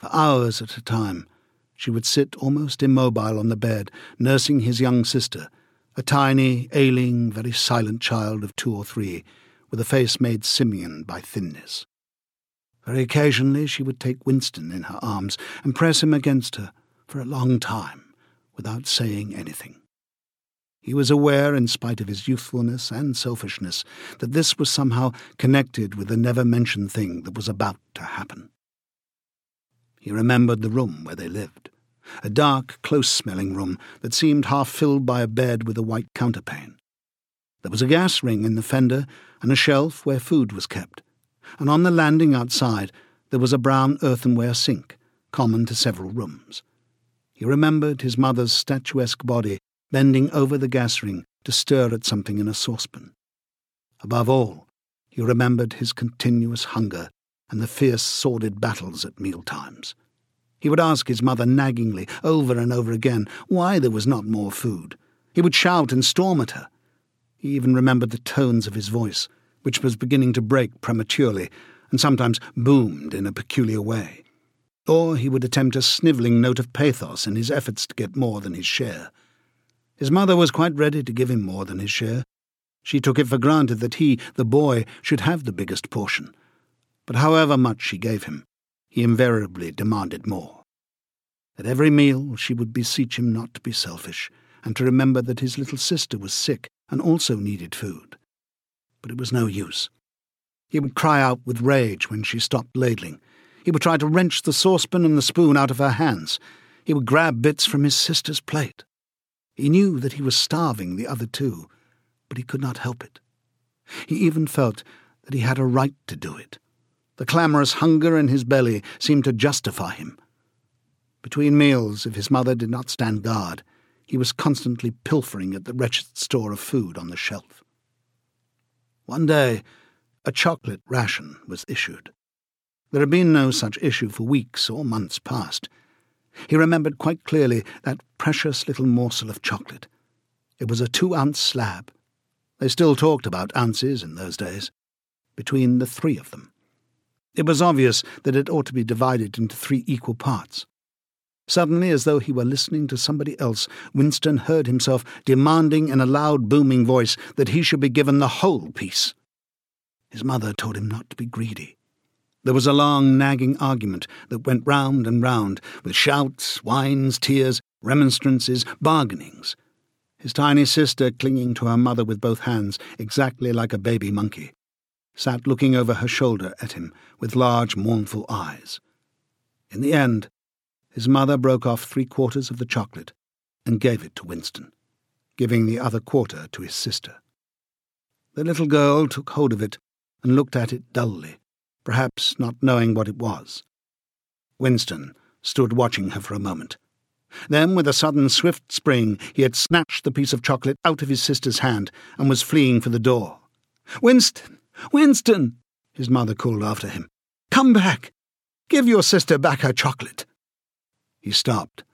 For hours at a time, she would sit almost immobile on the bed, nursing his young sister, a tiny, ailing, very silent child of 2 or 3, with a face made simian by thinness. Very occasionally she would take Winston in her arms and press him against her for a long time, without saying anything. He was aware, in spite of his youthfulness and selfishness, that this was somehow connected with the never-mentioned thing that was about to happen. He remembered the room where they lived, a dark, close-smelling room that seemed half-filled by a bed with a white counterpane. There was a gas ring in the fender and a shelf where food was kept, and on the landing outside there was a brown earthenware sink, common to several rooms. He remembered his mother's statuesque body bending over the gas ring to stir at something in a saucepan. Above all, he remembered his continuous hunger and the fierce, sordid battles at mealtimes. He would ask his mother naggingly, over and over again, why there was not more food. He would shout and storm at her. He even remembered the tones of his voice, which was beginning to break prematurely, and sometimes boomed in a peculiar way. Or he would attempt a snivelling note of pathos in his efforts to get more than his share. His mother was quite ready to give him more than his share. She took it for granted that he, the boy, should have the biggest portion. But however much she gave him, he invariably demanded more. At every meal she would beseech him not to be selfish, and to remember that his little sister was sick and also needed food. But it was no use. He would cry out with rage when she stopped ladling. He would try to wrench the saucepan and the spoon out of her hands. He would grab bits from his sister's plate. He knew that he was starving the other two, but he could not help it. He even felt that he had a right to do it. The clamorous hunger in his belly seemed to justify him. Between meals, if his mother did not stand guard, he was constantly pilfering at the wretched store of food on the shelf. One day, a chocolate ration was issued. There had been no such issue for weeks or months past. He remembered quite clearly that precious little morsel of chocolate. It was a 2-ounce slab. They still talked about ounces in those days. Between the 3 of them. It was obvious that it ought to be divided into 3 equal parts. Suddenly, as though he were listening to somebody else, Winston heard himself demanding in a loud, booming voice that he should be given the whole piece. His mother told him not to be greedy. There was a long, nagging argument that went round and round, with shouts, whines, tears, remonstrances, bargainings. His tiny sister, clinging to her mother with both hands, exactly like a baby monkey, sat looking over her shoulder at him with large, mournful eyes. In the end, his mother broke off 3/4 of the chocolate and gave it to Winston, giving the other quarter to his sister. The little girl took hold of it and looked at it dully, perhaps not knowing what it was. Winston stood watching her for a moment. Then, with a sudden, swift spring, he had snatched the piece of chocolate out of his sister's hand and was fleeing for the door. "Winston! Winston!" his mother called after him. "Come back! Give your sister back her chocolate!" He stopped,